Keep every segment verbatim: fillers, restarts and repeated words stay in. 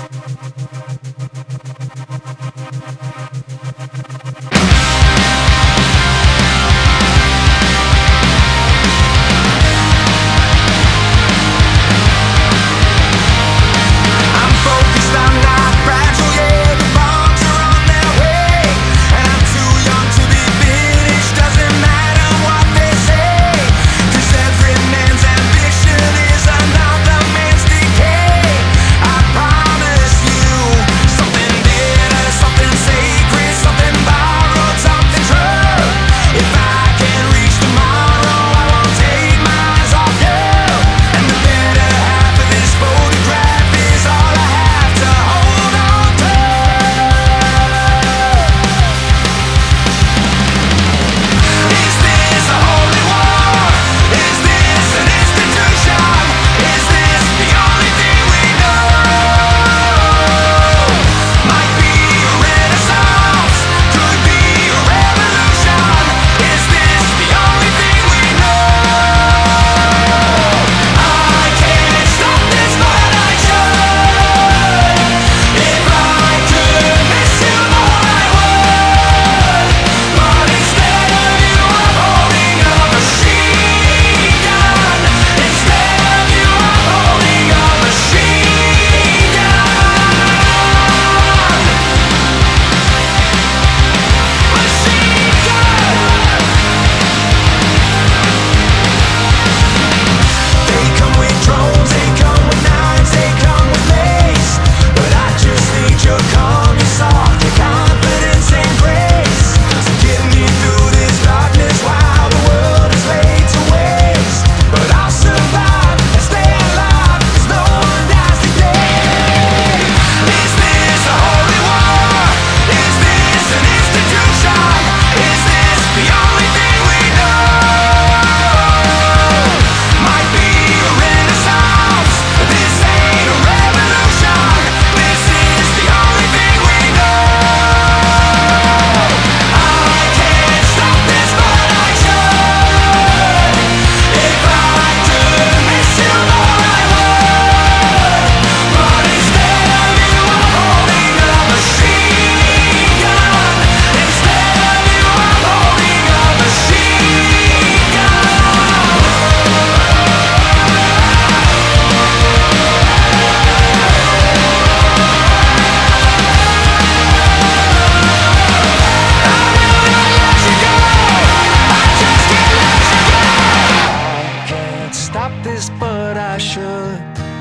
But I should.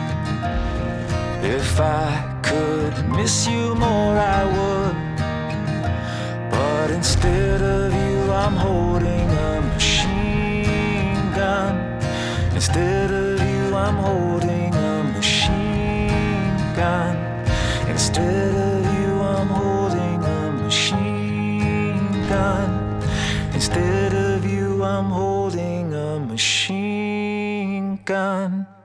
If I could miss you more, I would. But instead of you, I'm holding a machine gun. Instead of you, I'm holding a machine gun. Instead of you, I'm holding a machine gun. Instead of you, I'm holding a machine gun.